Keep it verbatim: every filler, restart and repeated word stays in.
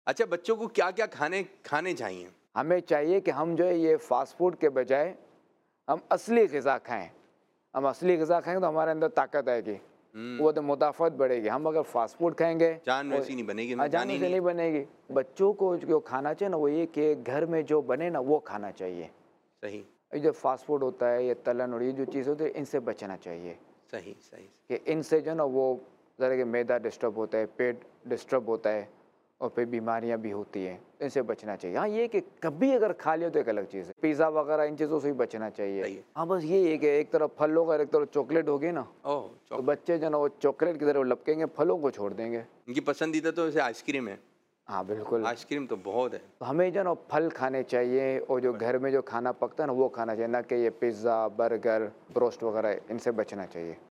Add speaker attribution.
Speaker 1: अच्छा, बच्चों को क्या-क्या खाने खाने चाहिए?
Speaker 2: हमें चाहिए कि हम जो है ये फ़ास्ट फ़ूड के बजाय हम असली ग़िज़ा खाएँ। हम असली ग़िज़ा खाएँगे तो हमारे अंदर ताकत आएगी,
Speaker 1: हुँ।
Speaker 2: वो तो मुदाफ़अत बढ़ेगी। हम अगर फ़ास्ट फ़ूड खाएँगे
Speaker 1: जान
Speaker 2: और
Speaker 1: वैसी नहीं बनेगी
Speaker 2: हाँ,
Speaker 1: ना,
Speaker 2: जान
Speaker 1: जान ही
Speaker 2: वैसे
Speaker 1: नहीं।
Speaker 2: नहीं बनेगी। बच्चों को जो खाना चाहिए ना वो ये कि घर में जो बने ना वो खाना चाहिए।
Speaker 1: सही।
Speaker 2: ये जो फ़ास्ट फ़ूड होता है, ये तलन और ये जो चीज़ होती है इनसे बचना चाहिए।
Speaker 1: सही, सही।
Speaker 2: कि इनसे जो है ना वो ज़रा कि मैदा डिस्टर्ब होता है, पेट डिस्टर्ब होता है और फिर बीमारियाँ भी होती हैं, इनसे बचना चाहिए। हाँ, ये कि कभी अगर खा लिया तो एक अलग चीज़ है। पिज़्ज़ा वगैरह इन चीज़ों से भी बचना चाहिए।
Speaker 1: सही है।
Speaker 2: हाँ, बस यही है कि एक तरफ फल होगा और एक तरफ चॉकलेट होगी ना,
Speaker 1: ओह!
Speaker 2: तो
Speaker 1: चॉकलेट।
Speaker 2: बच्चे जो है ना वो चॉकलेट की तरफ लपकेंगे, फलों को छोड़ देंगे।
Speaker 1: उनकी पसंदीदा तो वैसे आइसक्रीम है।
Speaker 2: हाँ, बिल्कुल।
Speaker 1: आइसक्रीम तो बहुत है।
Speaker 2: तो हमें जो है ना फल खाने चाहिए और जो
Speaker 1: बस।
Speaker 2: घर में जो खाना पकता है ना वो खाना चाहिए, ना कि ये पिज़्ज़ा, बर्गर, ब्रोस्ट वगैरह इनसे बचना चाहिए।